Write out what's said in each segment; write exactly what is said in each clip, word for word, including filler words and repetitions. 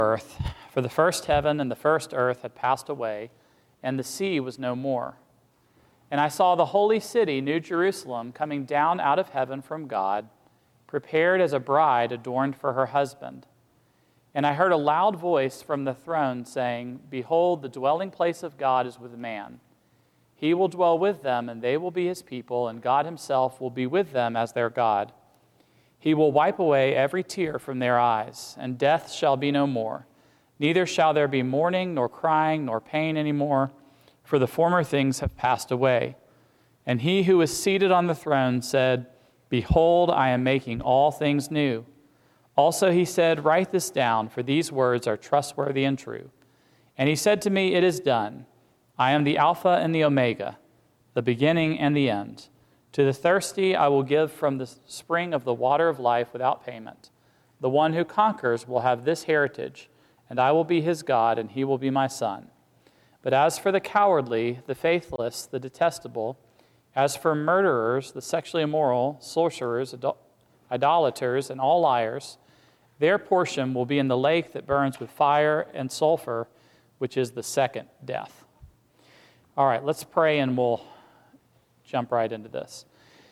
earth, for the first heaven and the first earth had passed away, and the sea was no more. And I saw the holy city, New Jerusalem, coming down out of heaven from God, prepared as a bride adorned for her husband. And I heard a loud voice from the throne saying, Behold, the dwelling place of God is with man. He will dwell with them, and they will be his people, and God himself will be with them as their God. He will wipe away every tear from their eyes, and death shall be no more. Neither shall there be mourning, nor crying, nor pain any more, for the former things have passed away. And he who was seated on the throne said, Behold, I am making all things new. Also he said, Write this down, for these words are trustworthy and true. And he said to me, It is done. I am the Alpha and the Omega, the beginning and the end. To the thirsty I will give from the spring of the water of life without payment. The one who conquers will have this heritage, and I will be his God, and he will be my son. But as for the cowardly, the faithless, the detestable, as for murderers, the sexually immoral, sorcerers, idol- idolaters, and all liars, their portion will be in the lake that burns with fire and sulfur, which is the second death. All right, let's pray and we'll jump right into this.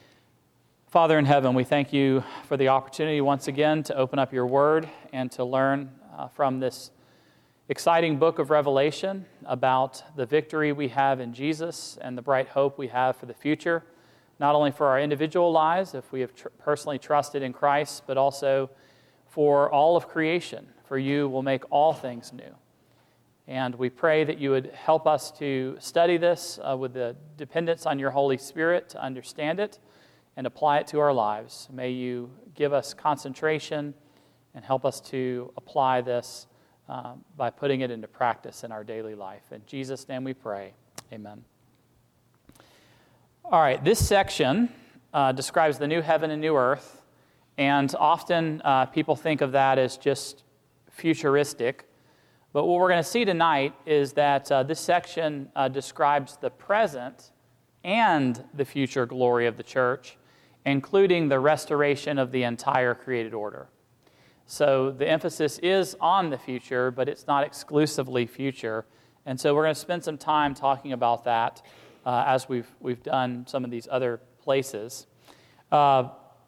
Father in heaven, we thank you for the opportunity once again to open up your word and to learn uh, from this exciting book of Revelation about the victory we have in Jesus and the bright hope we have for the future, not only for our individual lives, if we have tr- personally trusted in Christ, but also for all of creation, for you will make all things new. And we pray that you would help us to study this uh, with the dependence on your Holy Spirit to understand it and apply it to our lives. May you give us concentration and help us to apply this uh, by putting it into practice in our daily life. In Jesus' name we pray. Amen. All right, this section uh, describes the new heaven and new earth, and often uh, people think of that as just futuristic. But what we're going to see tonight is that uh, this section uh, describes the present and the future glory of the church, including the restoration of the entire created order. So the emphasis is on the future, but it's not exclusively future. And so we're going to spend some time talking about that uh, as we've we've done some of these other places. Uh,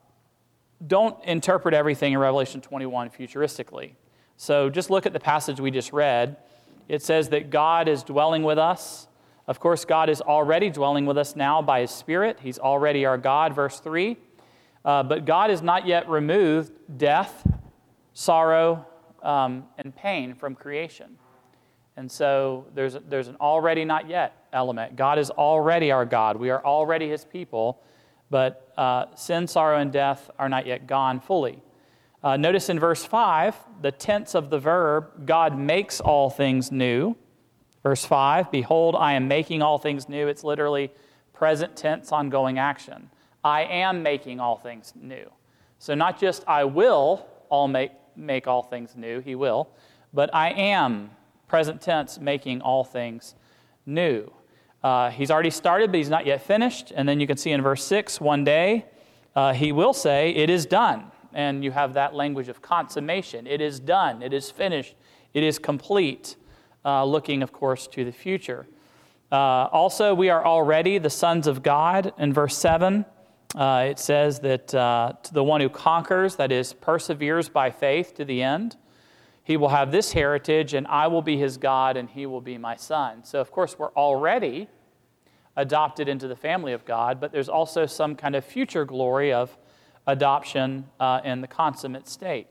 don't interpret everything in Revelation twenty-one futuristically. So just look at the passage we just read. It says that God is dwelling with us. Of course, God is already dwelling with us now by his Spirit. He's already our God, verse three. Uh, but God has not yet removed death, sorrow, um, and pain from creation. And so there's, there's an already not yet element. God is already our God. We are already his people. But uh, sin, sorrow, and death are not yet gone fully. Uh, notice in verse five, the tense of the verb, God makes all things new. Verse five, behold, I am making all things new. It's literally present tense, ongoing action. I am making all things new. So not just I will all make, make all things new, he will, but I am, present tense, making all things new. Uh, he's already started, but he's not yet finished. And then you can see in verse six, one day, uh, he will say, it is done. And you have that language of consummation. It is done. It is finished. It is complete, uh, looking, of course, to the future. Uh, also, we are already the sons of God. In verse seven, uh, it says that uh, to the one who conquers, that is, perseveres by faith to the end, he will have this heritage, and I will be his God, and he will be my son. So, of course, we're already adopted into the family of God, but there's also some kind of future glory of adoption uh, in the consummate state.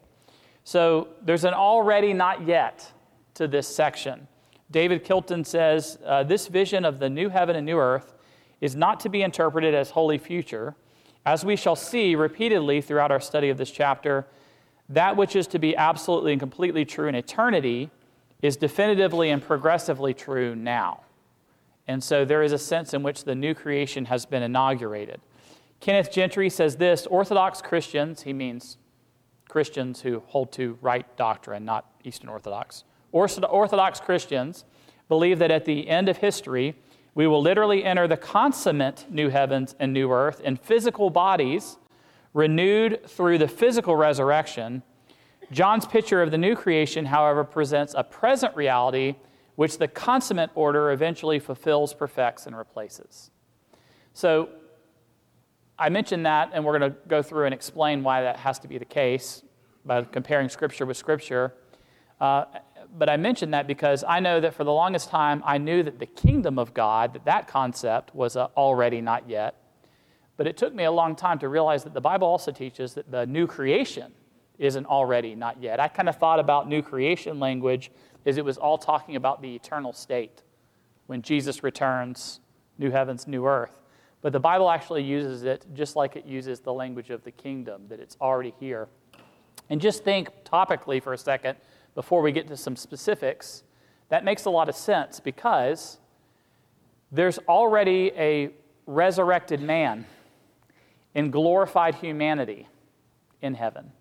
So there's an already not yet to this section. David Kilton says, uh, this vision of the new heaven and new earth is not to be interpreted as wholly future. As we shall see repeatedly throughout our study of this chapter, that which is to be absolutely and completely true in eternity is definitively and progressively true now. And so there is a sense in which the new creation has been inaugurated. Kenneth Gentry says this, Orthodox Christians, he means Christians who hold to right doctrine, not Eastern Orthodox. Orthodox Christians believe that at the end of history, we will literally enter the consummate new heavens and new earth in physical bodies renewed through the physical resurrection, John's picture of the new creation, however, presents a present reality which the consummate order eventually fulfills, perfects, and replaces. So I mentioned that, and we're going to go through and explain why that has to be the case by comparing Scripture with Scripture. Uh, but I mentioned that because I know that for the longest time, I knew that the kingdom of God, that that concept was a already not yet. But it took me a long time to realize that the Bible also teaches that the new creation is an already not yet. I kind of thought about new creation language as it was all talking about the eternal state when Jesus returns, new heavens, new earth. But the Bible actually uses it just like it uses the language of the kingdom, that it's already here. And just think topically for a second before we get to some specifics. That makes a lot of sense because there's already a resurrected man in glorified humanity in heaven,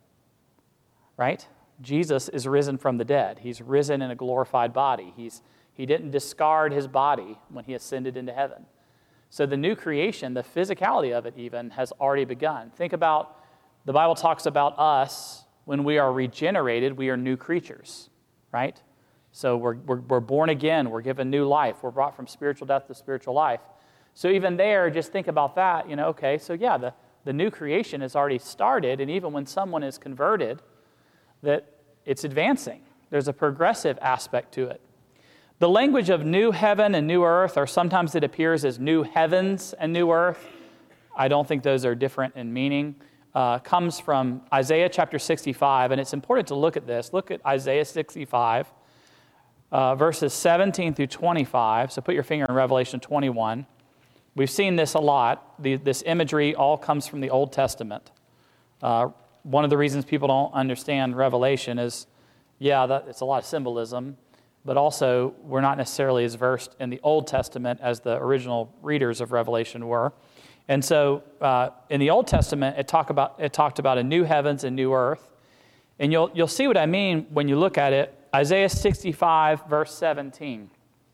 right? Jesus is risen from the dead. He's risen in a glorified body. He's, he didn't discard his body when he ascended into heaven. So the new creation, the physicality of it even, has already begun. Think about, the Bible talks about us, when we are regenerated, we are new creatures, right? So we're, we're, we're born again, we're given new life, we're brought from spiritual death to spiritual life. So even there, just think about that, you know, okay, so yeah, the, the new creation has already started, and even when someone is converted, that it's advancing. There's a progressive aspect to it. The language of new heaven and new earth, or sometimes it appears as new heavens and new earth, I don't think those are different in meaning, uh, comes from Isaiah chapter sixty-five, and it's important to look at this. Look at Isaiah sixty-five, uh, verses seventeen through twenty-five. So put your finger in Revelation twenty-one. We've seen this a lot. The, this imagery all comes from the Old Testament. Uh, one of the reasons people don't understand Revelation is, yeah, that, it's a lot of symbolism, but also we're not necessarily as versed in the Old Testament as the original readers of Revelation were. And so uh, in the Old Testament, it, talk about, it talked about a new heavens and new earth. And you'll, you'll see what I mean when you look at it. Isaiah sixty-five, verse seventeen.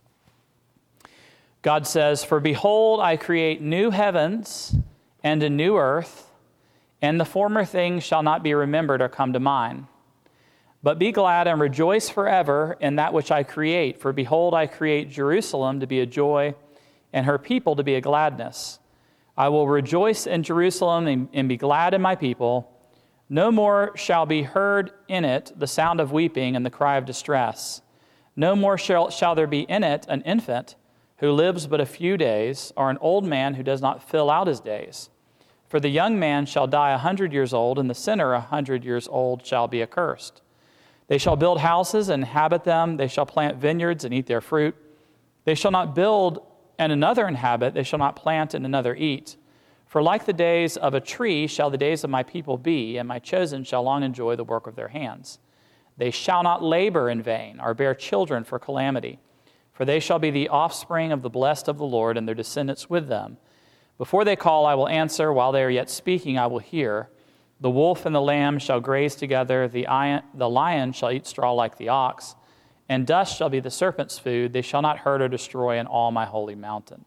God says, "For behold, I create new heavens and a new earth, and the former things shall not be remembered or come to mind. But be glad and rejoice forever in that which I create. For behold, I create Jerusalem to be a joy, and her people to be a gladness. I will rejoice in Jerusalem and, and be glad in my people. No more shall be heard in it the sound of weeping and the cry of distress. No more shall, shall there be in it an infant who lives but a few days, or an old man who does not fill out his days. For the young man shall die a hundred years old, and the sinner a hundred years old shall be accursed. They shall build houses and inhabit them. They shall plant vineyards and eat their fruit. They shall not build and another inhabit. They shall not plant and another eat. For like the days of a tree shall the days of my people be, and my chosen shall long enjoy the work of their hands. They shall not labor in vain, or bear children for calamity. For they shall be the offspring of the blessed of the Lord, and their descendants with them. Before they call, I will answer. While they are yet speaking, I will hear. The wolf and the lamb shall graze together. The iron, the lion shall eat straw like the ox. And dust shall be the serpent's food. They shall not hurt or destroy in all my holy mountain."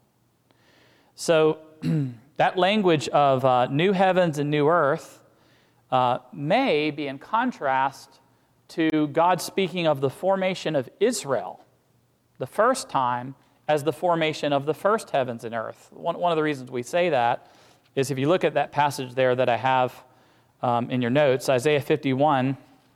So that language of uh, new heavens and new earth uh, may be in contrast to God speaking of the formation of Israel the first time as the formation of the first heavens and earth. One, one of the reasons we say that is if you look at that passage there that I have um, in your notes, Isaiah fifty-one,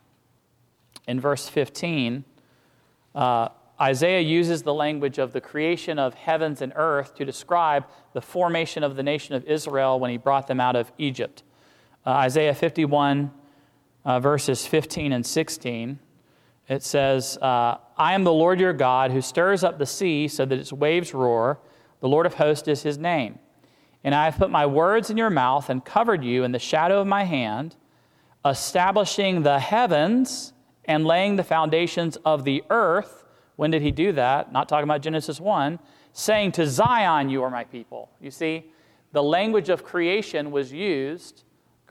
in verse fifteen, uh, Isaiah uses the language of the creation of heavens and earth to describe the formation of the nation of Israel when he brought them out of Egypt. Uh, Isaiah fifty-one, uh, verses fifteen and sixteen, it says, uh, "I am the Lord your God who stirs up the sea so that its waves roar. The Lord of hosts is his name. And I have put my words in your mouth and covered you in the shadow of my hand, establishing the heavens and laying the foundations of the earth." When did he do that? Not talking about Genesis one. "Saying to Zion, you are my people." You see, the language of creation was used,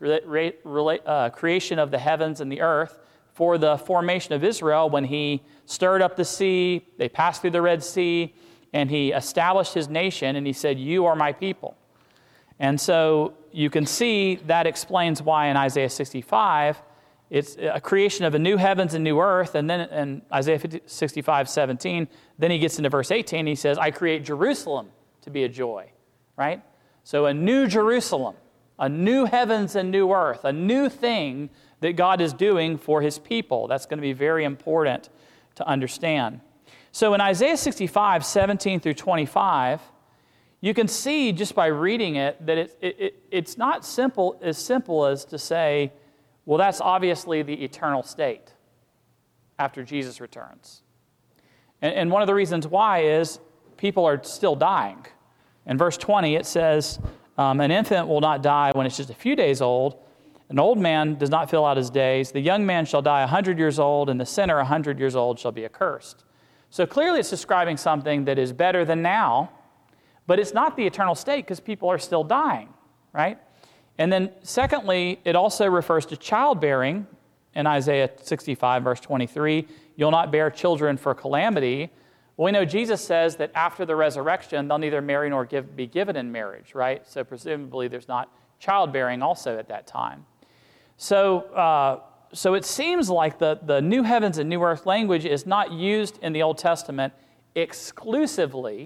uh, creation of the heavens and the earth, for the formation of Israel when he stirred up the sea, they passed through the Red Sea, and he established his nation, and he said, "You are my people." And so you can see that explains why in Isaiah sixty-five, It's a creation of a new heavens and new earth. And then in Isaiah sixty-five seventeen, then he gets into verse eighteen, he says, I create Jerusalem to be a joy, right? So a new Jerusalem, a new heavens and new earth, a new thing that God is doing for his people. That's going to be very important to understand. So in Isaiah sixty-five seventeen through twenty-five, you can see just by reading it that it, it, it, it's not simple as simple as to say, well, that's obviously the eternal state after Jesus returns. And, and one of the reasons why is people are still dying. In verse twenty, it says, um, an infant will not die when it's just a few days old. An old man does not fill out his days. The young man shall die a hundred years old, and the sinner a hundred years old shall be accursed. So clearly it's describing something that is better than now, but it's not the eternal state because people are still dying, right? And then secondly, it also refers to childbearing in Isaiah sixty-five, verse twenty-three. You'll not bear children for calamity. Well, we know Jesus says that after the resurrection, they'll neither marry nor give, be given in marriage, right? So presumably there's not childbearing also at that time. So uh, so it seems like the, the new heavens and new earth language is not used in the Old Testament exclusively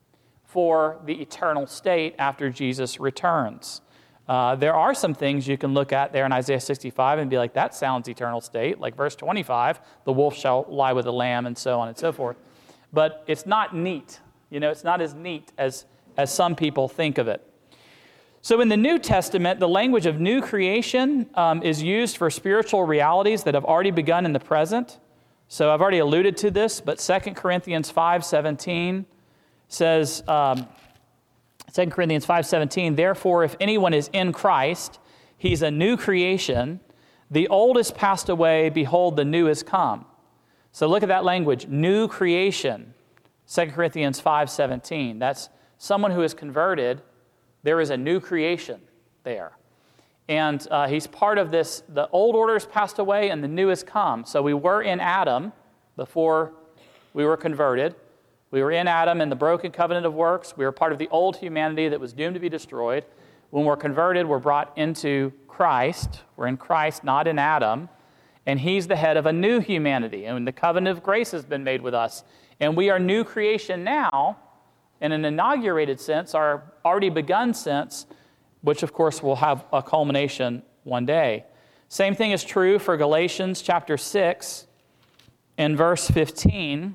for the eternal state after Jesus returns. Uh, there are some things you can look at there in Isaiah sixty-five and be like, that sounds eternal state, like verse twenty-five, the wolf shall lie with the lamb, and so on and so forth. But it's not neat. You know, it's not as neat as, as some people think of it. So in the New Testament, the language of new creation um, is used for spiritual realities that have already begun in the present. So I've already alluded to this, but Second Corinthians five seventeen says, um, Second Corinthians five seventeen, therefore, if anyone is in Christ, he's a new creation. The old is passed away, behold, the new is come. So look at that language, new creation, Second Corinthians five seventeen. That's someone who is converted. There is a new creation there. And uh, he's part of this, the old order has passed away and the new has come. So we were in Adam before we were converted. We were in Adam in the broken covenant of works. We were part of the old humanity that was doomed to be destroyed. When we're converted, we're brought into Christ. We're in Christ, not in Adam. And he's the head of a new humanity. And the covenant of grace has been made with us. And we are new creation now, in an inaugurated sense, our already begun sense, which of course will have a culmination one day. Same thing is true for Galatians chapter six and verse fifteen,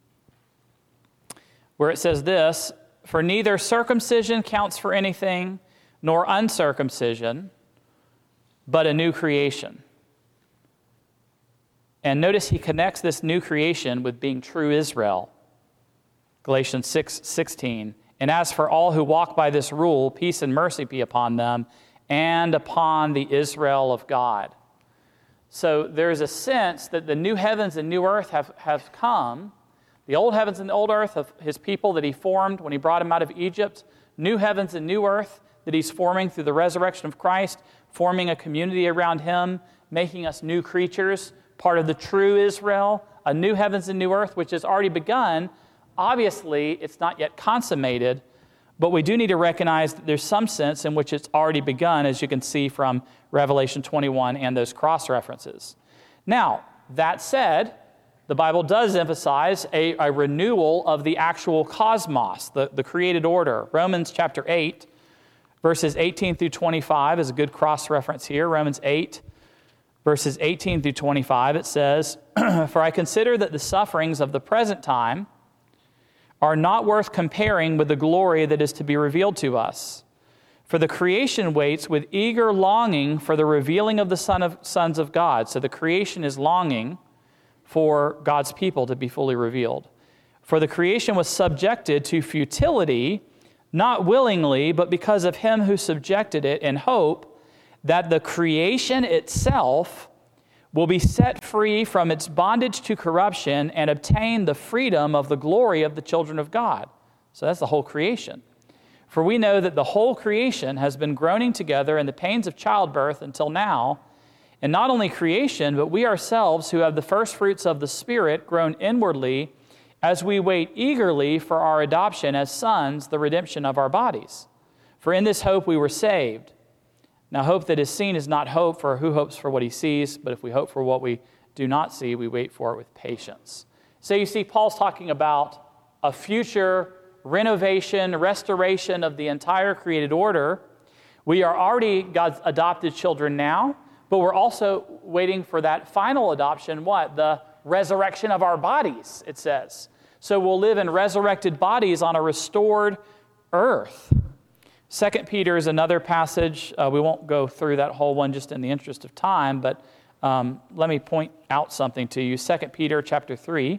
where it says this, for neither circumcision counts for anything, nor uncircumcision, but a new creation. And notice he connects this new creation with being true Israel. Galatians six sixteen. And as for all who walk by this rule, peace and mercy be upon them and upon the Israel of God. So there's a sense that the new heavens and new earth have, have come. The old heavens and the old earth of his people that he formed when he brought them out of Egypt. New heavens and new earth that he's forming through the resurrection of Christ, forming a community around him, making us new creatures, part of the true Israel, a new heavens and new earth which has already begun. Obviously, it's not yet consummated, but we do need to recognize that there's some sense in which it's already begun, as you can see from Revelation twenty-one and those cross-references. Now, that said, the Bible does emphasize a, a renewal of the actual cosmos, the, the created order. Romans chapter eight, verses eighteen through twenty-five is a good cross-reference here. Romans eight, verses eighteen through twenty-five, it says, for I consider that the sufferings of the present time are not worth comparing with the glory that is to be revealed to us. For the creation waits with eager longing for the revealing of the son of, sons of God. So the creation is longing for God's people to be fully revealed. For the creation was subjected to futility, not willingly, but because of him who subjected it, in hope that the creation itself will be set free from its bondage to corruption and obtain the freedom of the glory of the children of God. So that's the whole creation. For we know that the whole creation has been groaning together in the pains of childbirth until now, and not only creation, but we ourselves who have the first fruits of the Spirit groan inwardly as we wait eagerly for our adoption as sons, the redemption of our bodies. For in this hope we were saved. Now, hope that is seen is not hope, for who hopes for what he sees? But if we hope for what we do not see, we wait for it with patience. So you see, Paul's talking about a future renovation, restoration of the entire created order. We are already God's adopted children now, but we're also waiting for that final adoption, what? The resurrection of our bodies, it says. So we'll live in resurrected bodies on a restored earth. Second Peter is another passage. Uh, we won't go through that whole one just in the interest of time, but um, let me point out something to you. Second Peter chapter three.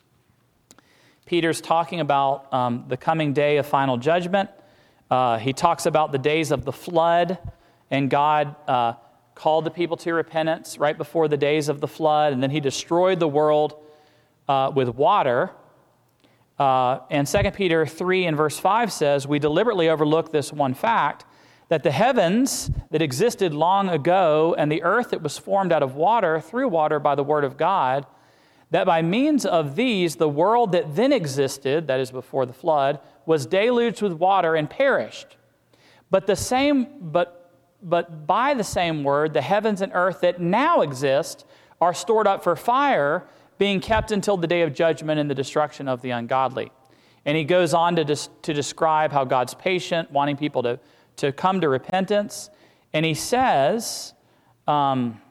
Peter's talking about um, the coming day of final judgment. Uh, he talks about the days of the flood, and God uh, called the people to repentance right before the days of the flood, and then he destroyed the world uh, with water. Uh, and Second Peter three and verse five says, we deliberately overlook this one fact, that the heavens that existed long ago and the earth that was formed out of water, through water by the word of God, that by means of these, the world that then existed, that is before the flood, was deluged with water and perished. But the same, but, but by the same word, the heavens and earth that now exist are stored up for fire, being kept until the day of judgment and the destruction of the ungodly. And he goes on to, des- to describe how God's patient, wanting people to, to come to repentance. And he says, um,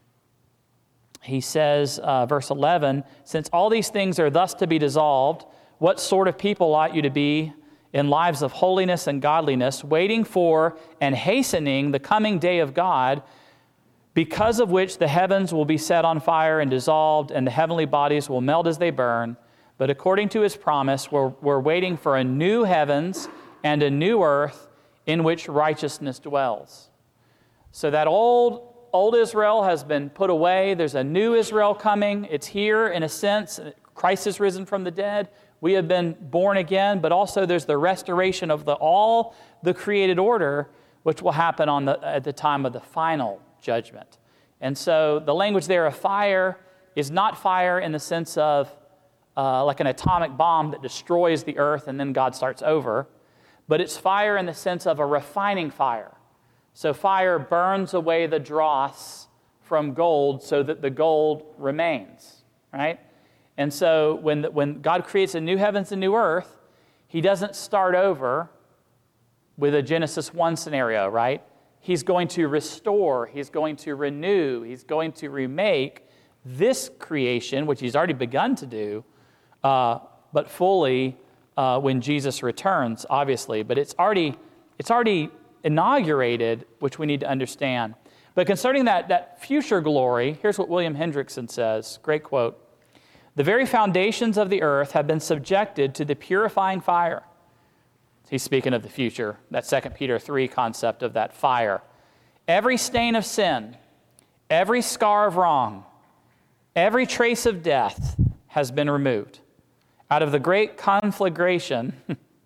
he says, uh, verse eleven, since all these things are thus to be dissolved, what sort of people ought you to be in lives of holiness and godliness, waiting for and hastening the coming day of God, because of which the heavens will be set on fire and dissolved, and the heavenly bodies will melt as they burn. But according to his promise, we're, we're waiting for a new heavens and a new earth in which righteousness dwells. So that old, old Israel has been put away. There's a new Israel coming. It's here in a sense. Christ is risen from the dead. We have been born again, but also there's the restoration of the all the created order, which will happen on the, at the time of the final judgment. And so the language there of fire is not fire in the sense of uh, like an atomic bomb that destroys the earth and then God starts over, but it's fire in the sense of a refining fire. So fire burns away the dross from gold so that the gold remains, right? And so when, the, when God creates a new heavens and new earth, he doesn't start over with a Genesis one scenario, right? He's going to restore, he's going to renew, he's going to remake this creation, which he's already begun to do, uh, but fully uh, when Jesus returns, obviously. But it's already it's already inaugurated, which we need to understand. But concerning that, that future glory, here's what William Hendrickson says, great quote. The very foundations of the earth have been subjected to the purifying fire. He's speaking of the future, that Second Peter three concept of that fire. Every stain of sin, every scar of wrong, every trace of death has been removed. Out of the great conflagration,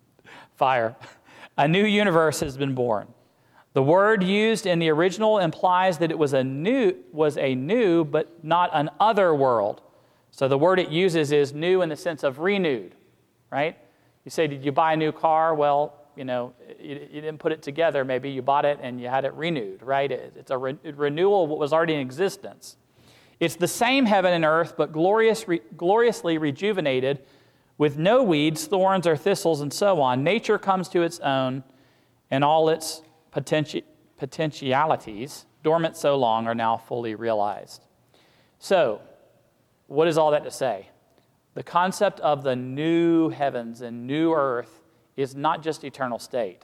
fire, a new universe has been born. The word used in the original implies that it was a new, was a new, but not an other world. So the word it uses is new in the sense of renewed, right? You say, did you buy a new car? Well, you know, you, you didn't put it together. Maybe you bought it and you had it renewed, right? It, it's a re- renewal of what was already in existence. It's the same heaven and earth, but glorious, re- gloriously rejuvenated with no weeds, thorns, or thistles, and so on. Nature comes to its own, and all its potenti- potentialities, dormant so long, are now fully realized. So, what is all that to say? The concept of the new heavens and new earth is not just eternal state.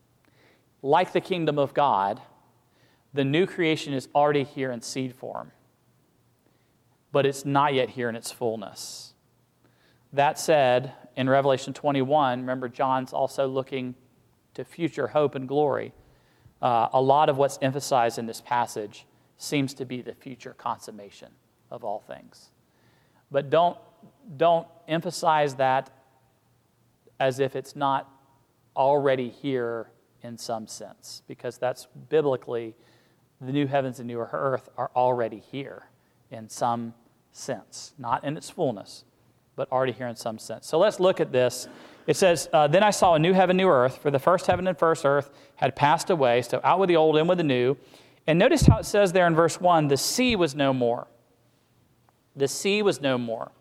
Like the kingdom of God, the new creation is already here in seed form, but it's not yet here in its fullness. That said, in Revelation twenty-one, remember John's also looking to future hope and glory. Uh, a lot of what's emphasized in this passage seems to be the future consummation of all things. But don't Don't emphasize that as if it's not already here in some sense, because that's biblically, the new heavens and new earth are already here in some sense, not in its fullness, but already here in some sense. So let's look at this It says, uh, then I saw a new heaven, new earth, for the first heaven and first earth had passed away, so out with the old, in with the new. And notice how it says there in verse one, the sea was no more. The sea was no more.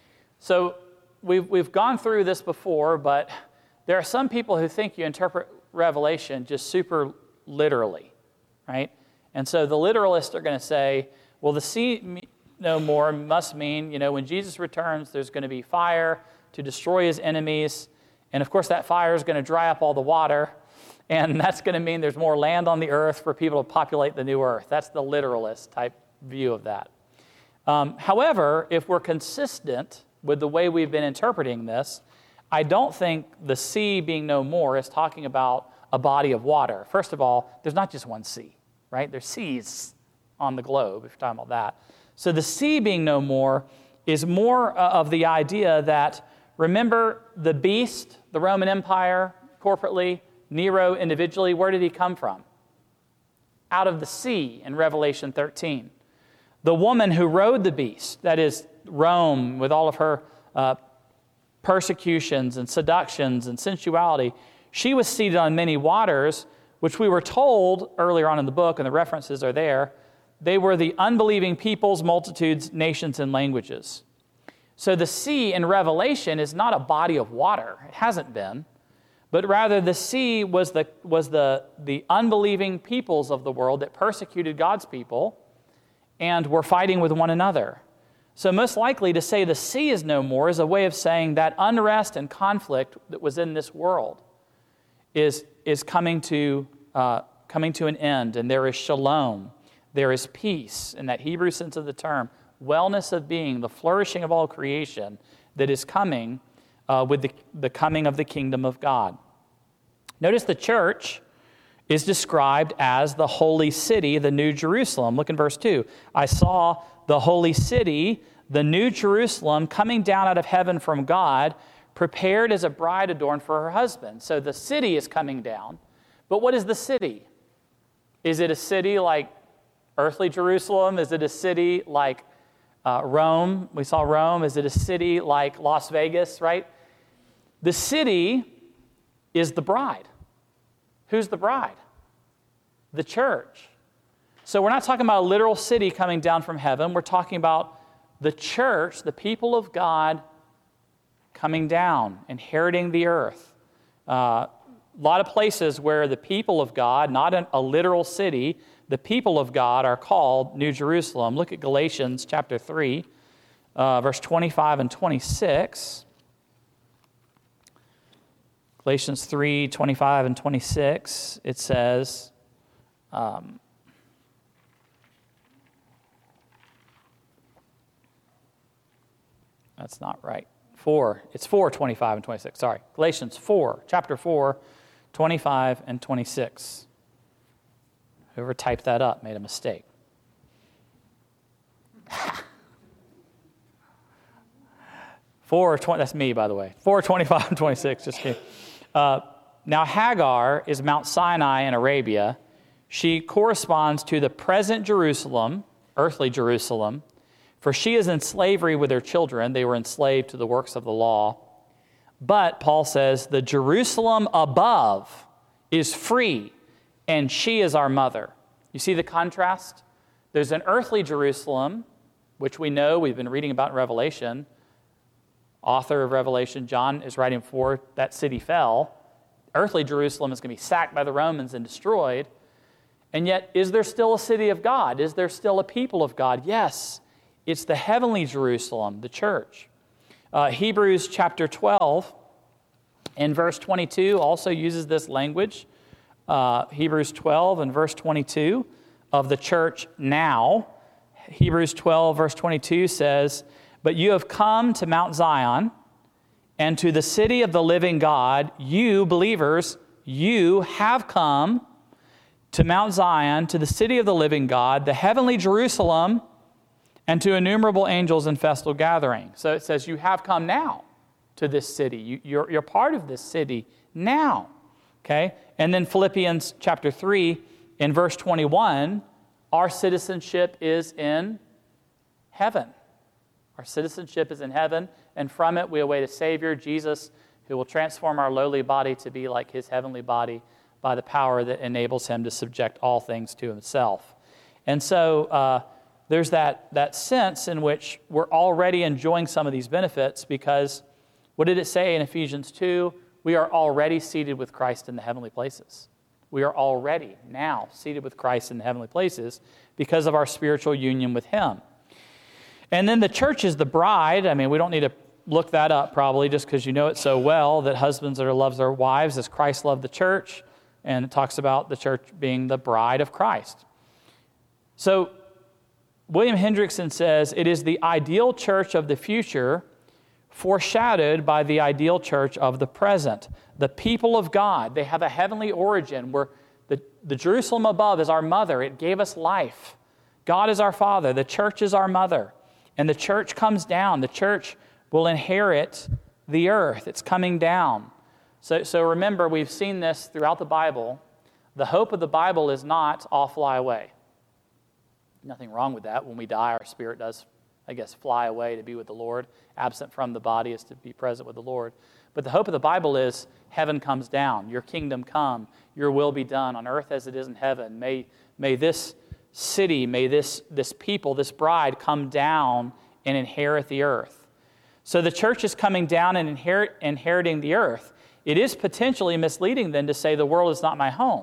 So we've, we've gone through this before, but there are some people who think you interpret Revelation just super literally, right? And so the literalists are going to say, well, the sea no more must mean, you know, when Jesus returns, there's going to be fire to destroy his enemies. And of course, that fire is going to dry up all the water. And that's going to mean there's more land on the earth for people to populate the new earth. That's the literalist type view of that. Um, however, if we're consistent with the way we've been interpreting this, I don't think the sea being no more is talking about a body of water. First of all, there's not just one sea, right? There's seas on the globe, if you're talking about that. So the sea being no more is more of the idea that, remember the beast, the Roman Empire corporately, Nero individually, where did he come from? Out of the sea in Revelation thirteen. The woman who rode the beast, that is Rome with all of her uh, persecutions and seductions and sensuality, she was seated on many waters, which we were told earlier on in the book, and the references are there, they were the unbelieving peoples, multitudes, nations, and languages. So the sea in Revelation is not a body of water. It hasn't been. But rather the sea was the, was the, the unbelieving peoples of the world that persecuted God's people and were fighting with one another. So most likely to say the sea is no more is a way of saying that unrest and conflict that was in this world is, is coming to, uh, coming to an end, and there is shalom. There is peace, in that Hebrew sense of the term, wellness of being, the flourishing of all creation that is coming uh, with the, the coming of the kingdom of God. Notice the church is described as the holy city, the New Jerusalem. Look in verse two. I saw the holy city, the New Jerusalem, coming down out of heaven from God, prepared as a bride adorned for her husband. So the city is coming down. But what is the city? Is it a city like earthly Jerusalem? Is it a city like uh, Rome? We saw Rome. Is it a city like Las Vegas, right? The city is the bride. Who's the bride? The church. So we're not talking about a literal city coming down from heaven. We're talking about the church, the people of God coming down, inheriting the earth. Uh, a lot of places where the people of God, not an, a literal city, the people of God are called New Jerusalem. Look at Galatians chapter three, uh, verse twenty-five and twenty-six. Galatians three, twenty-five and twenty-six, it says, um, that's not right. Four, it's four, twenty-five and twenty-six, sorry. Galatians four, chapter four, twenty-five and twenty-six. Whoever typed that up made a mistake. four, twenty, that's me, by the way. four, twenty-five and twenty-six, just kidding. Uh, now Hagar is Mount Sinai in Arabia. She corresponds to the present Jerusalem, earthly Jerusalem, for she is in slavery with her children. They were enslaved to the works of the law. But, Paul says, the Jerusalem above is free, and she is our mother. You see the contrast? There's an earthly Jerusalem, which we know, we've been reading about in Revelation. Author of Revelation, John, is writing before that city fell. Earthly Jerusalem is going to be sacked by the Romans and destroyed. And yet, is there still a city of God? Is there still a people of God? Yes. It's the heavenly Jerusalem, the church. Uh, Hebrews chapter twelve and verse twenty-two also uses this language. Uh, Hebrews twelve and verse twenty-two of the church now. Hebrews twelve verse twenty-two says, but you have come to Mount Zion and to the city of the living God. You, believers, you have come to Mount Zion, to the city of the living God, the heavenly Jerusalem, and to innumerable angels in festal gathering. So it says you have come now to this city. You, you're, you're part of this city now. Okay? And then Philippians chapter three, in verse twenty-one, our citizenship is in heaven. Our citizenship is in heaven, and from it we await a Savior, Jesus, who will transform our lowly body to be like his heavenly body by the power that enables him to subject all things to himself. And so uh, there's that, that sense in which we're already enjoying some of these benefits, because what did it say in Ephesians two? We are already seated with Christ in the heavenly places. We are already now seated with Christ in the heavenly places because of our spiritual union with him. And then the church is the bride. I mean, we don't need to look that up probably just because you know it so well, that husbands are to love their wives as Christ loved the church. And it talks about the church being the bride of Christ. So William Hendrickson says, it is the ideal church of the future foreshadowed by the ideal church of the present. The people of God, they have a heavenly origin where the, the Jerusalem above is our mother. It gave us life. God is our father. The church is our mother. And the church comes down. The church will inherit the earth. It's coming down. So, so remember, we've seen this throughout the Bible. The hope of the Bible is not, I'll fly away. Nothing wrong with that. When we die, our spirit does, I guess, fly away to be with the Lord. Absent from the body is to be present with the Lord. But the hope of the Bible is heaven comes down. Your kingdom come. Your will be done on earth as it is in heaven. May, may this city, may this, this people, this bride come down and inherit the earth. So the church is coming down and inherit, inheriting the earth. It is potentially misleading then to say the world is not my home.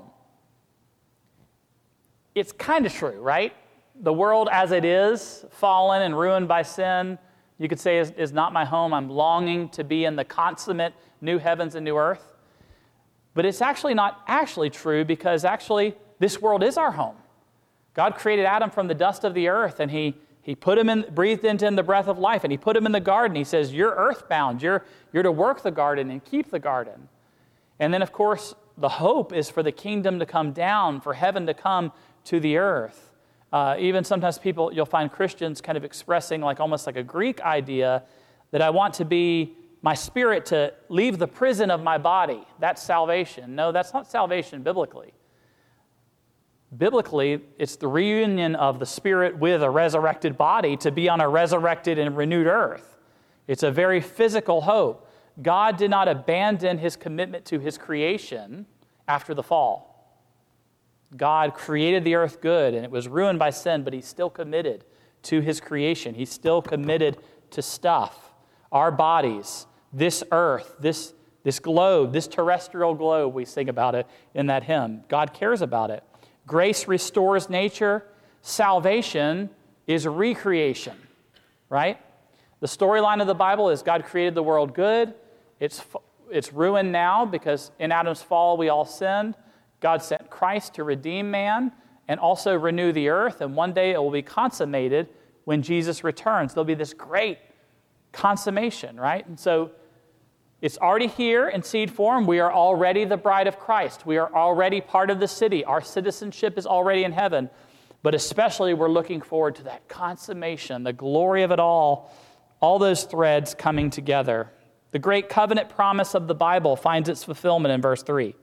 It's kind of true, right? The world as it is, fallen and ruined by sin, you could say is, is not my home. I'm longing to be in the consummate new heavens and new earth. But it's actually not actually true, because actually this world is our home. God created Adam from the dust of the earth, and he, he put him in, breathed into him the breath of life, and he put him in the garden. He says, you're earthbound. You're, you're to work the garden and keep the garden. And then, of course, the hope is for the kingdom to come down, for heaven to come to the earth. Uh, even sometimes people, you'll find Christians kind of expressing like almost like a Greek idea that I want to be, my spirit to leave the prison of my body. That's salvation. No, that's not salvation biblically. Biblically, it's the reunion of the spirit with a resurrected body to be on a resurrected and renewed earth. It's a very physical hope. God did not abandon his commitment to his creation after the fall. God created the earth good, and it was ruined by sin, but he's still committed to his creation. He's still committed to stuff, our bodies, this earth, this, this globe, this terrestrial globe. We sing about it in that hymn. God cares about it. Grace restores nature. Salvation is recreation, right? The storyline of the Bible is God created the world good. It's, it's ruined now because in Adam's fall we all sinned. God sent Christ to redeem man and also renew the earth, and one day it will be consummated when Jesus returns. There'll be this great consummation, right? And so it's already here in seed form. We are already the bride of Christ. We are already part of the city. Our citizenship is already in heaven, but especially we're looking forward to that consummation, the glory of it all, all those threads coming together. The great covenant promise of the Bible finds its fulfillment in verse three.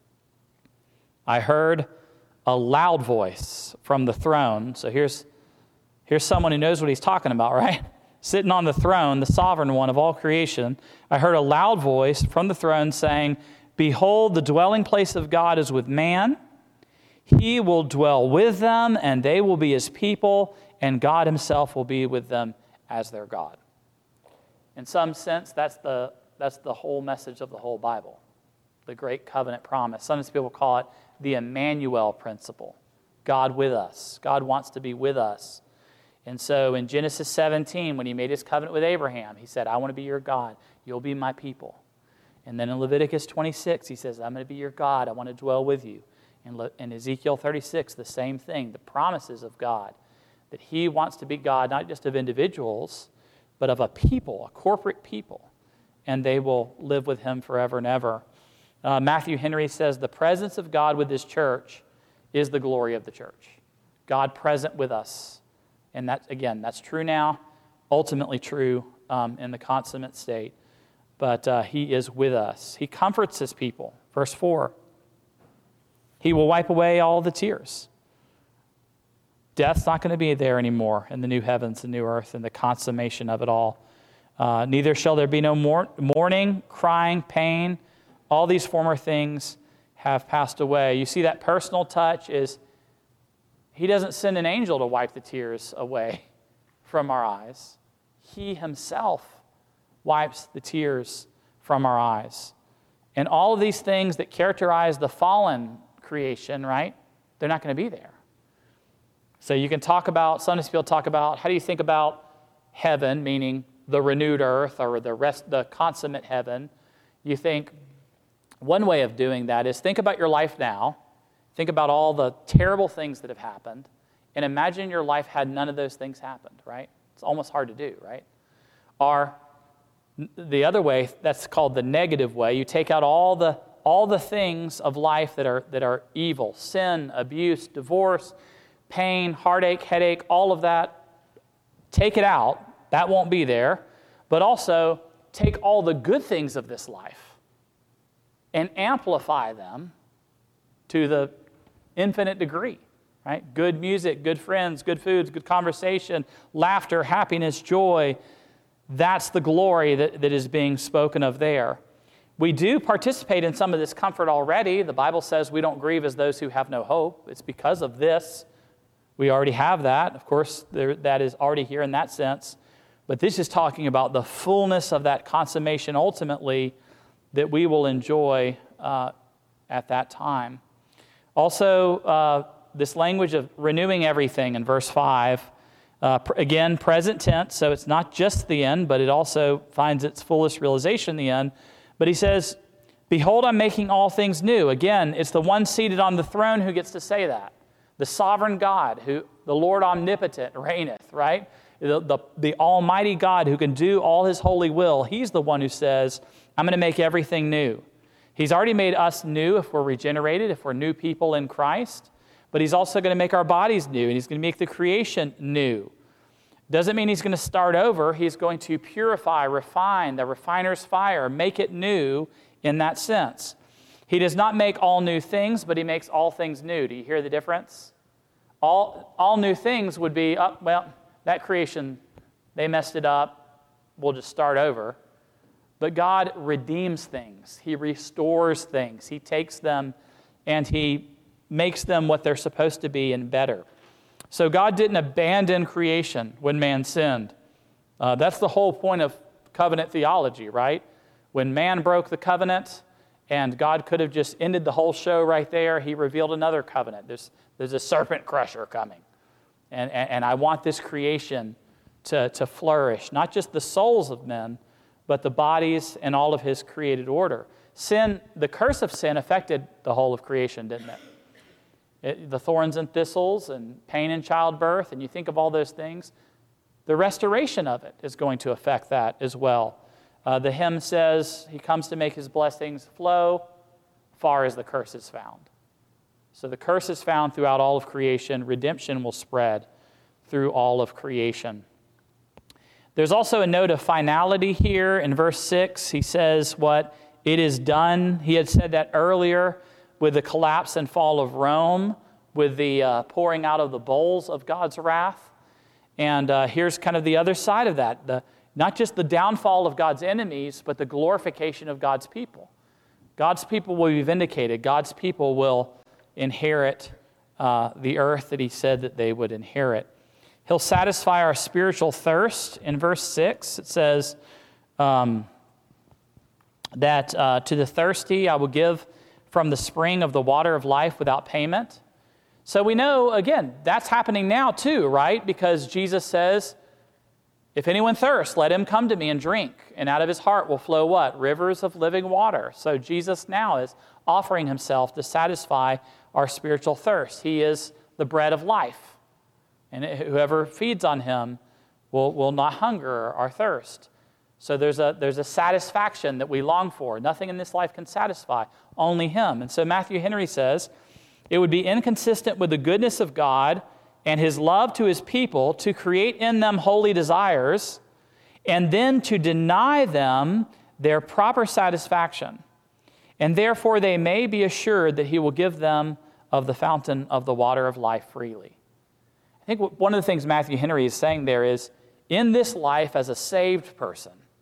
I heard a loud voice from the throne. So here's, here's someone who knows what he's talking about, right? Sitting on the throne, the sovereign one of all creation. I heard a loud voice from the throne saying, behold, the dwelling place of God is with man. He will dwell with them, and they will be his people, and God himself will be with them as their God. In some sense, that's the, that's the whole message of the whole Bible, the great covenant promise. Sometimes people call it the Emmanuel principle, God with us. God wants to be with us. And so in Genesis seventeen, when he made his covenant with Abraham, he said, I want to be your God. You'll be my people. And then in Leviticus twenty-six, he says, I'm going to be your God. I want to dwell with you. In, Le- in Ezekiel thirty-six, the same thing, the promises of God, that he wants to be God, not just of individuals, but of a people, a corporate people, and they will live with him forever and ever. Uh, Matthew Henry says, the presence of God with his church is the glory of the church. God present with us. And that, again, that's true now, ultimately true um, in the consummate state. But uh, he is with us. He comforts his people. Verse four, he will wipe away all the tears. Death's not going to be there anymore in the new heavens and new earth and the consummation of it all. Uh, neither shall there be no more mourning, crying, pain. All these former things have passed away. You see, that personal touch is, he doesn't send an angel to wipe the tears away from our eyes. He himself wipes the tears from our eyes. And all of these things that characterize the fallen creation, right? They're not going to be there. So you can talk about, sometimes people talk about, how do you think about heaven, meaning the renewed earth or the rest, the consummate heaven? You think, one way of doing that is think about your life now. Think about all the terrible things that have happened. And imagine your life had none of those things happened, right? It's almost hard to do, right? Or the other way, that's called the negative way. You take out all the all the things of life that are that are evil, sin, abuse, divorce, pain, heartache, headache, all of that. Take it out. That won't be there. But also take all the good things of this life and amplify them to the infinite degree, right? Good music, good friends, good foods, good conversation, laughter, happiness, joy. That's the glory that, that is being spoken of there. We do participate in some of this comfort already. The Bible says we don't grieve as those who have no hope. It's because of this. We already have that. Of course, there, that is already here in that sense. But this is talking about the fullness of that consummation ultimately that we will enjoy uh, at that time. Also, uh, this language of renewing everything in verse five, uh, pr- again, present tense, so it's not just the end, but it also finds its fullest realization in the end. But he says, behold, I'm making all things new. Again, it's the one seated on the throne who gets to say that. The sovereign God, who the Lord omnipotent reigneth, right? The, the, the almighty God who can do all his holy will, he's the one who says, I'm going to make everything new. He's already made us new if we're regenerated, if we're new people in Christ, but he's also going to make our bodies new, and he's going to make the creation new. Doesn't mean he's going to start over. He's going to purify, refine, the refiner's fire, make it new in that sense. He does not make all new things, but he makes all things new. Do you hear the difference? All, all new things would be, oh, well, that creation, they messed it up. We'll just start over. But God redeems things. He restores things. He takes them and he makes them what they're supposed to be and better. So God didn't abandon creation when man sinned. Uh, that's the whole point of covenant theology, right? When man broke the covenant and God could have just ended the whole show right there, he revealed another covenant. There's, there's a serpent crusher coming. And, and, and I want this creation to, to flourish, not just the souls of men, but the bodies and all of his created order. Sin, the curse of sin affected the whole of creation, didn't it? It, the thorns and thistles and pain in childbirth, and you think of all those things, the restoration of it is going to affect that as well. Uh, the hymn says, he comes to make his blessings flow far as the curse is found. So the curse is found throughout all of creation. Redemption will spread through all of creation. There's also a note of finality here in verse six. He says what? It is done. He had said that earlier with the collapse and fall of Rome, with the uh, pouring out of the bowls of God's wrath. And uh, here's kind of the other side of that. The, not just the downfall of God's enemies, but the glorification of God's people. God's people will be vindicated. God's people will inherit uh, the earth that he said that they would inherit. He'll satisfy our spiritual thirst. In verse six, it says um, that uh, to the thirsty I will give from the spring of the water of life without payment. So we know, again, that's happening now too, right? Because Jesus says, if anyone thirsts, let him come to me and drink. And out of his heart will flow what? Rivers of living water. So Jesus now is offering himself to satisfy our spiritual thirst. He is the bread of life. And whoever feeds on him will, will not hunger or thirst. So there's a, there's a satisfaction that we long for. Nothing in this life can satisfy, only him. And so Matthew Henry says, it would be inconsistent with the goodness of God and his love to his people to create in them holy desires and then to deny them their proper satisfaction. And therefore they may be assured that he will give them of the fountain of the water of life freely. I think one of the things Matthew Henry is saying there is, in this life as a saved person,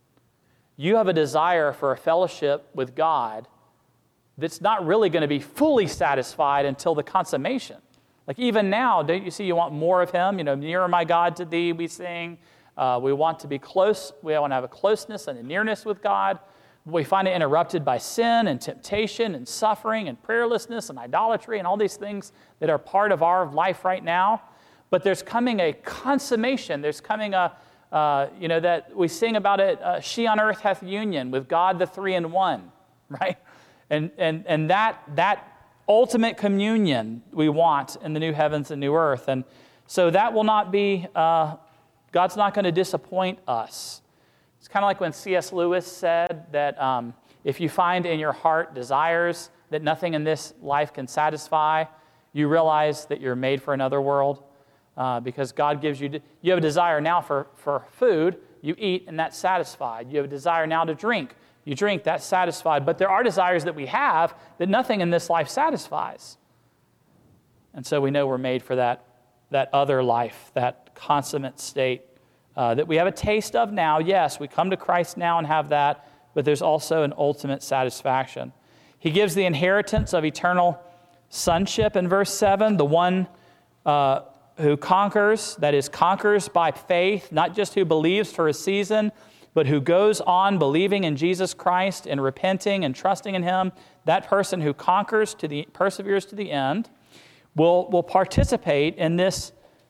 you have a desire for a fellowship with God that's not really going to be fully satisfied until the consummation. Like even now, don't you see you want more of him? You know, nearer my God to thee, we sing. Uh, we want to be close. We want to have a closeness and a nearness with God. We find it interrupted by sin and temptation and suffering and prayerlessness and idolatry and all these things that are part of our life right now. But there's coming a consummation. There's coming a, uh, you know, that we sing about it, uh, she on earth hath union with God the three in one, right? And and and that that ultimate communion we want in the new heavens and new earth. And so that will not be, uh, God's not going to disappoint us. It's kind of like when C S Lewis said that um, if you find in your heart desires that nothing in this life can satisfy, you realize that you're made for another world uh, because God gives you, you have a desire now for, for food, you eat and that's satisfied. You have a desire now to drink. You drink, that's satisfied. But there are desires that we have that nothing in this life satisfies. And so we know we're made for that, that other life, that consummate state uh, that we have a taste of now. Yes, we come to Christ now and have that, but there's also an ultimate satisfaction. He gives the inheritance of eternal sonship in verse seven, the one uh, who conquers, that is, conquers by faith, not just who believes for a season, but who goes on believing in Jesus Christ and repenting and trusting in him. That person who conquers to the perseveres to the end will, will participate in this,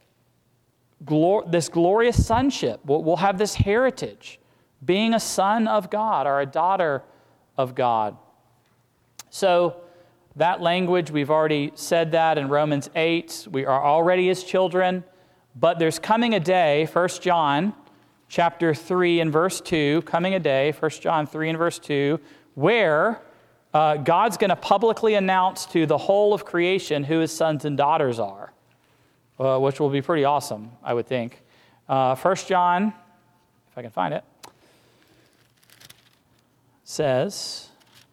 glor- this glorious sonship. We'll, we'll have this heritage, being a son of God or a daughter of God. So that language, we've already said that in Romans eight. We are already his children, but there's coming a day, First John chapter three and verse two, coming a day, First John three and verse two, where uh, God's going to publicly announce to the whole of creation who his sons and daughters are, uh, which will be pretty awesome, I would think. Uh, First John, if I can find it, says,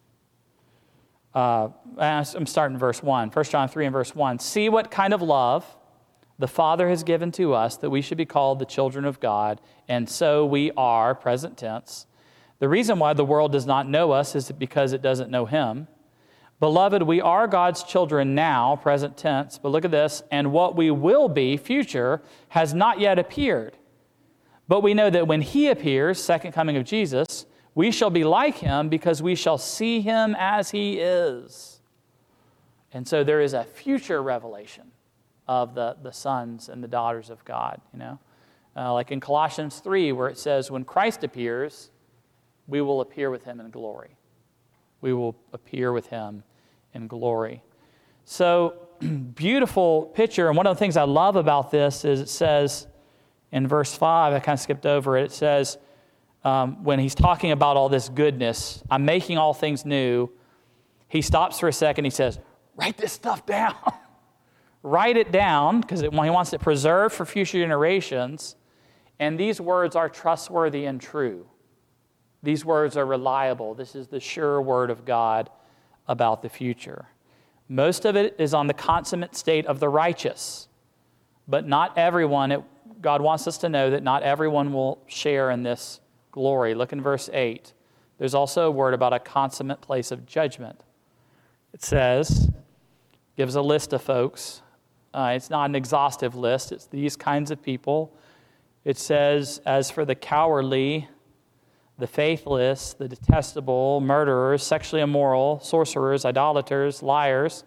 uh, I'm starting verse one, First John three and verse one, see what kind of love the Father has given to us that we should be called the children of God, and so we are, present tense. The reason why the world does not know us is because it doesn't know him. Beloved, we are God's children now, present tense, but look at this, and what we will be, future, has not yet appeared. But we know that when he appears, second coming of Jesus, we shall be like him because we shall see him as he is. And so there is a future revelation of the, the sons and the daughters of God, you know. Uh, like in Colossians three, where it says, when Christ appears, we will appear with him in glory. We will appear with him in glory. So, beautiful picture. And one of the things I love about this is it says in verse five, I kind of skipped over it, it says, um, when he's talking about all this goodness, I'm making all things new, he stops for a second, he says, write this stuff down. Write it down, because he wants it preserved for future generations. And these words are trustworthy and true. These words are reliable. This is the sure word of God about the future. Most of it is on the consummate state of the righteous. But not everyone, it, God wants us to know that not everyone will share in this glory. Look in verse eight. There's also a word about a consummate place of judgment. It says, gives a list of folks. Uh, it's not an exhaustive list. It's these kinds of people. It says, as for the cowardly, the faithless, the detestable, murderers, sexually immoral, sorcerers, idolaters, liars,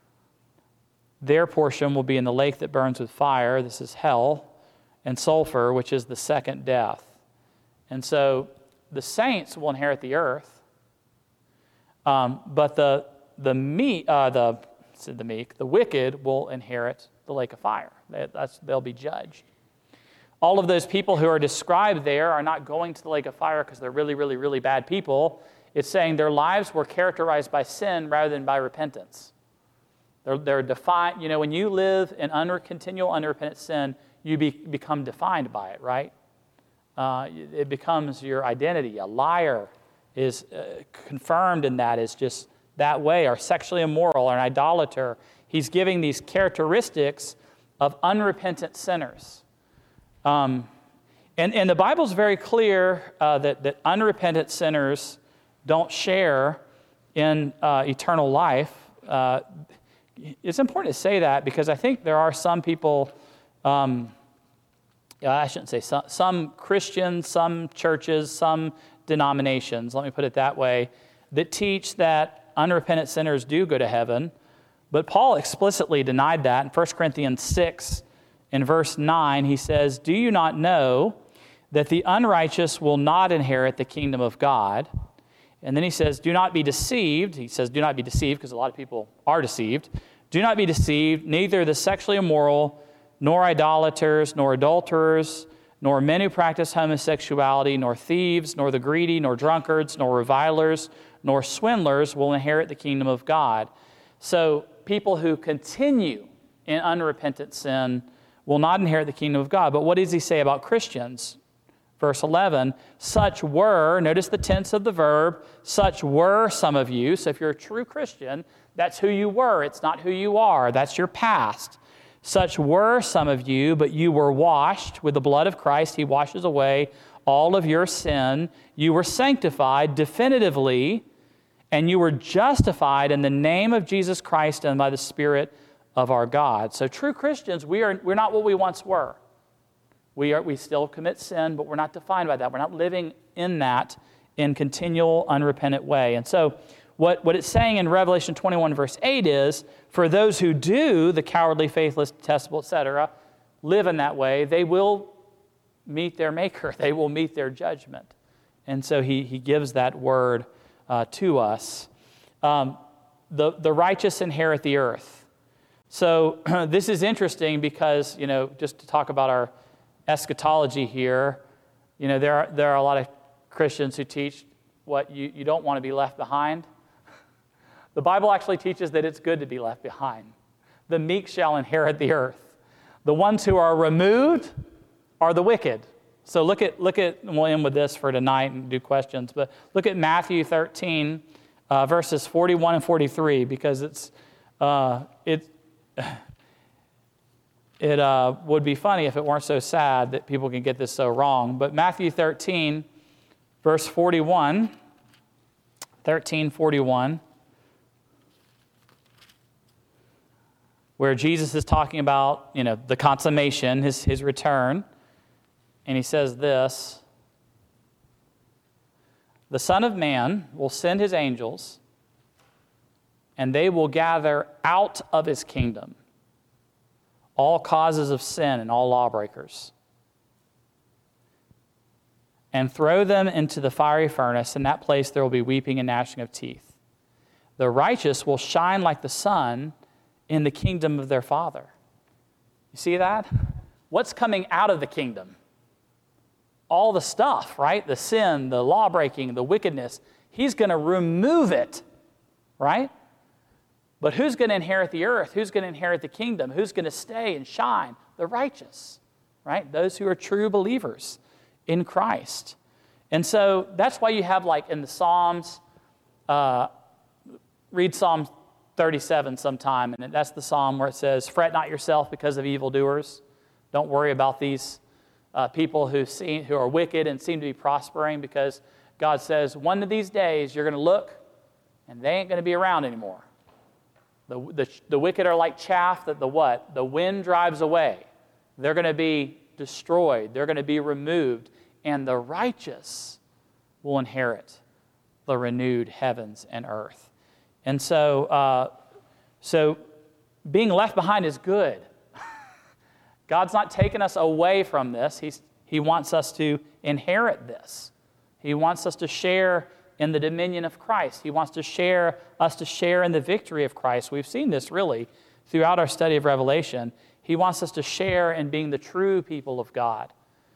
their portion will be in the lake that burns with fire. This is hell, and sulfur, which is the second death. And so the saints will inherit the earth, um, but the the meek, uh, the the meek, the wicked will inherit the lake of fire. That's, they'll be judged. All of those people who are described there are not going to the lake of fire because they're really, really, really bad people. It's saying their lives were characterized by sin rather than by repentance. They're, they're defined. You know, when you live in under, continual unrepentant sin, you be, become defined by it, right? Uh, it becomes your identity. A liar is uh, confirmed in that as just that way, or sexually immoral, or an idolater. He's giving these characteristics of unrepentant sinners. Um, And, and the Bible's very clear uh, that, that unrepentant sinners don't share in uh, eternal life. Uh, it's important to say that because I think there are some people, um, I shouldn't say some, some Christians, some churches, some denominations, let me put it that way, that teach that unrepentant sinners do go to heaven. But Paul explicitly denied that. In First Corinthians six, in verse nine, he says, "Do you not know that the unrighteous will not inherit the kingdom of God?" And then he says, "Do not be deceived." He says, "Do not be deceived," because a lot of people are deceived. "Do not be deceived, neither the sexually immoral, nor idolaters, nor adulterers, nor men who practice homosexuality, nor thieves, nor the greedy, nor drunkards, nor revilers, nor swindlers will inherit the kingdom of God." So people who continue in unrepentant sin will not inherit the kingdom of God. But what does he say about Christians? Verse eleven, "Such were," notice the tense of the verb, "such were some of you." So if you're a true Christian, that's who you were. It's not who you are. That's your past. "Such were some of you, but you were washed with the blood of Christ." He washes away all of your sin. "You were sanctified definitively, and you were justified in the name of Jesus Christ and by the Spirit of our God." So true Christians, we are, we're not what we once were. We are we still commit sin, but we're not defined by that. We're not living in that in continual, unrepentant way. And so what, what it's saying in Revelation twenty-one, verse eight is, for those who do, the cowardly, faithless, detestable, et cetera, live in that way, they will meet their Maker. They will meet their judgment. And so he, he gives that word uh, to us. Um, the, the righteous inherit the earth. So this is interesting because, you know, just to talk about our eschatology here, you know, there are, there are a lot of Christians who teach what you, you don't want to be left behind. The Bible actually teaches that it's good to be left behind. The meek shall inherit the earth. The ones who are removed are the wicked. So look at, look at, we'll end with this for tonight and do questions, but look at Matthew thirteen, uh, verses forty-one and forty-three, because it's, uh, it, It uh, would be funny if it weren't so sad that people can get this so wrong. But Matthew thirteen, verse forty-one, thirteen forty-one, where Jesus is talking about, you know, the consummation, his, his return. And he says this, "The Son of Man will send his angels, and they will gather out of his kingdom all causes of sin and all lawbreakers, and throw them into the fiery furnace. In that place there will be weeping and gnashing of teeth. The righteous will shine like the sun in the kingdom of their Father." You see that? What's coming out of the kingdom? All the stuff, right? The sin, the law-breaking, the wickedness. He's going to remove it, right? But who's going to inherit the earth? Who's going to inherit the kingdom? Who's going to stay and shine? The righteous, right? Those who are true believers in Christ. And so that's why you have, like, in the Psalms, uh, read Psalm thirty-seven sometime, and that's the psalm where it says, "Fret not yourself because of evildoers." Don't worry about these uh, people who see, who are wicked and seem to be prospering, because God says, one of these days you're going to look, and they ain't going to be around anymore. The, the, the wicked are like chaff that the what? The wind drives away. They're going to be destroyed. They're going to be removed. And the righteous will inherit the renewed heavens and earth. And so, uh, so being left behind is good. God's not taking us away from this. He's, he wants us to inherit this. He wants us to share in the dominion of Christ. He wants to share us to share in the victory of Christ. We've seen this really throughout our study of Revelation. He wants us to share in being the true people of God.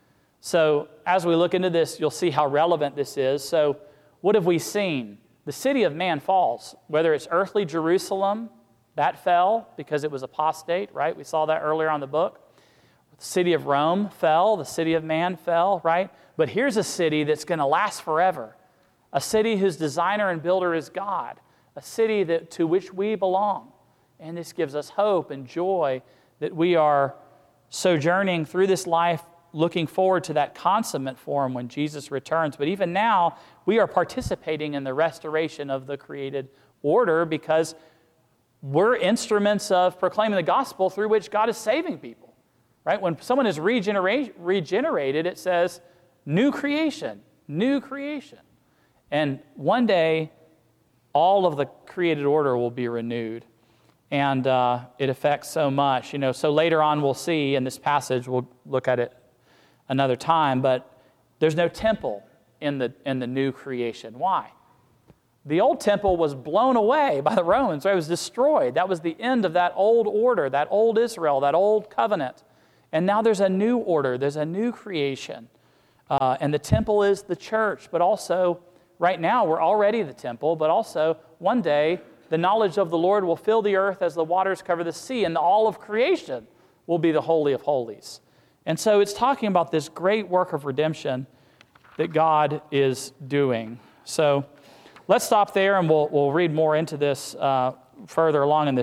So as we look into this, you'll see how relevant this is. So what have we seen? The city of man falls, whether it's earthly Jerusalem, that fell because it was apostate, right? We saw that earlier on the book. The city of Rome fell, the city of man fell, right? But here's a city that's going to last forever. A city whose designer and builder is God. A city that, to which we belong. And this gives us hope and joy that we are sojourning through this life looking forward to that consummate form when Jesus returns. But even now, we are participating in the restoration of the created order because we're instruments of proclaiming the gospel through which God is saving people. Right? When someone is regenera- regenerated, it says, new creation, new creation. And one day, all of the created order will be renewed. And uh, it affects so much. You know, so later on we'll see in this passage, we'll look at it another time, but there's no temple in the in the new creation. Why? The old temple was blown away by the Romans. Right? It was destroyed. That was the end of that old order, that old Israel, that old covenant. And now there's a new order. There's a new creation. Uh, and the temple is the church, but also right now we're already the temple, but also one day the knowledge of the Lord will fill the earth as the waters cover the sea, and all of creation will be the Holy of Holies. And so it's talking about this great work of redemption that God is doing. So let's stop there, and we'll, we'll read more into this uh, further along in this